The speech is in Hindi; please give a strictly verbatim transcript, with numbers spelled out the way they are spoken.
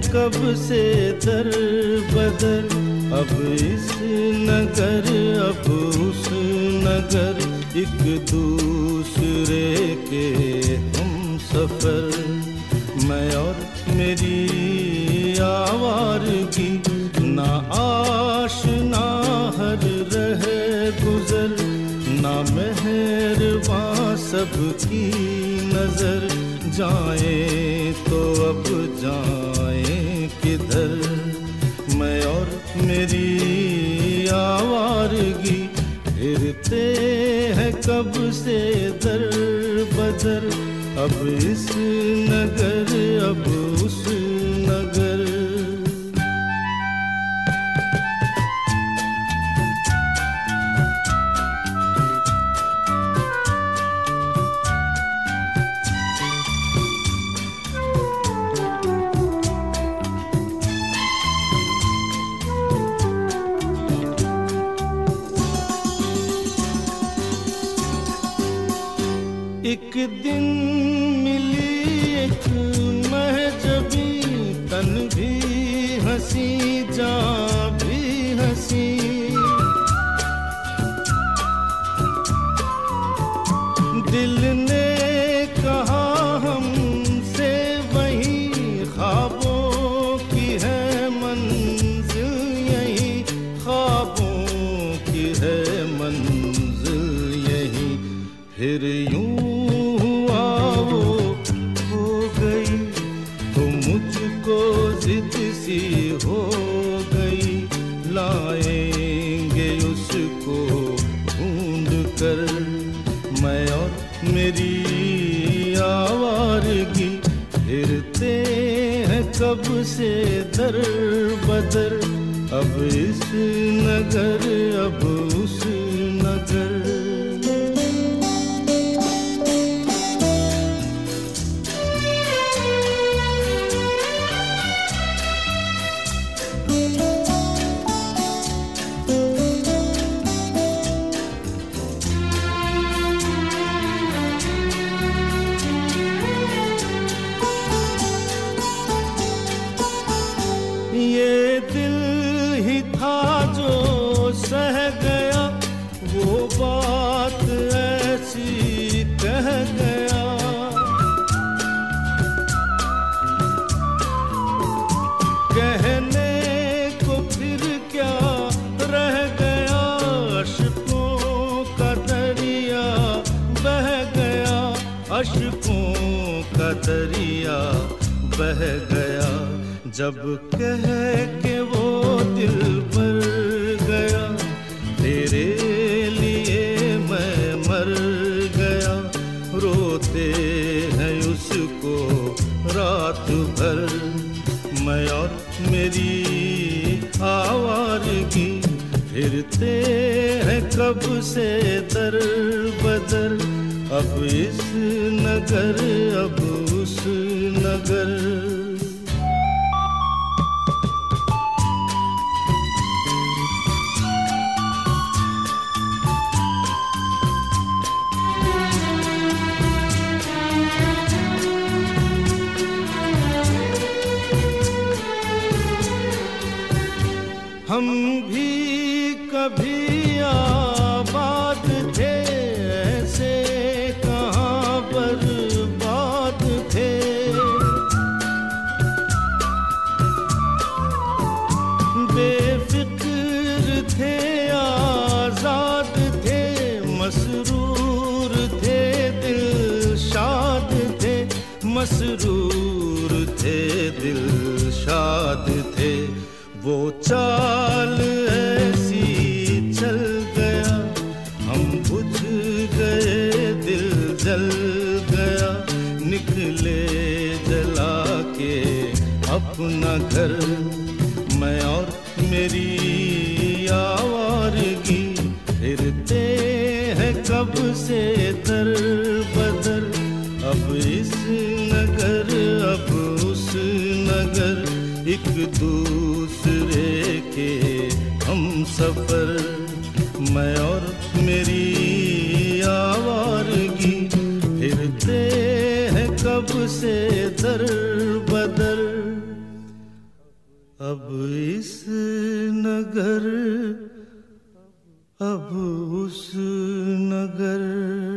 कब से दर बदर, अब इस नगर अब उस नगर, एक दूसरे के हम सफर। मैं और मेरी आवारगी, ना आशना हर रहे गुजर, ना मेहरबां सबकी नजर। जाएं तो अब जाएं किधर, मैं और मेरी आवारगी, फिरते हैं कब से दर बदर, अब इस नगर अब उस नगर। एक दिन मिली एक महजबी, तन भी हंसी जान भी हंसी। दिल ने कहा हमसे वही, ख्वाबों की है मंजिल यही, ख्वाबों की है मंजिल यही। फिर यूं जिद सी हो गई, लाएंगे उसको ढूंढ कर। मैं और मेरी आवारगी, फिरते हैं कब से दर बदर, अब इस नगर अब उस नगर। ये दिल ही था जो सह गया, वो बात ऐसी कह गया। कहने को फिर क्या रह गया, अश्कों का दरिया बह गया, अश्कों का दरिया बह गया। जब कह के वो दिल भर गया, तेरे लिए मैं मर गया। रोते हैं उसको रात भर, मैं और मेरी आवारगी, फिरते हैं कब से दर बदर, अब इस नगर अब उस नगर। हम भी कभी आबाद थे, ऐसे कहाँ बर्बाद थे। बेफिक्र थे, आजाद थे, मसरूर थे, दिल शाद थे, मसरूर थे, दिल शाद थे। वो चाल ऐसी चल गया, हम बुझ गए, दिल जल गया। निकले जला के अपना घर, मैं और मेरी आवारगी, फिरते हैं कब से दर बदर, अब इस नगर अब उस नगर। एक दूसरे के हम सफर, मैं और मेरी आवारगी, फिरते हैं कब से दर बदर, अब इस नगर अब उस नगर।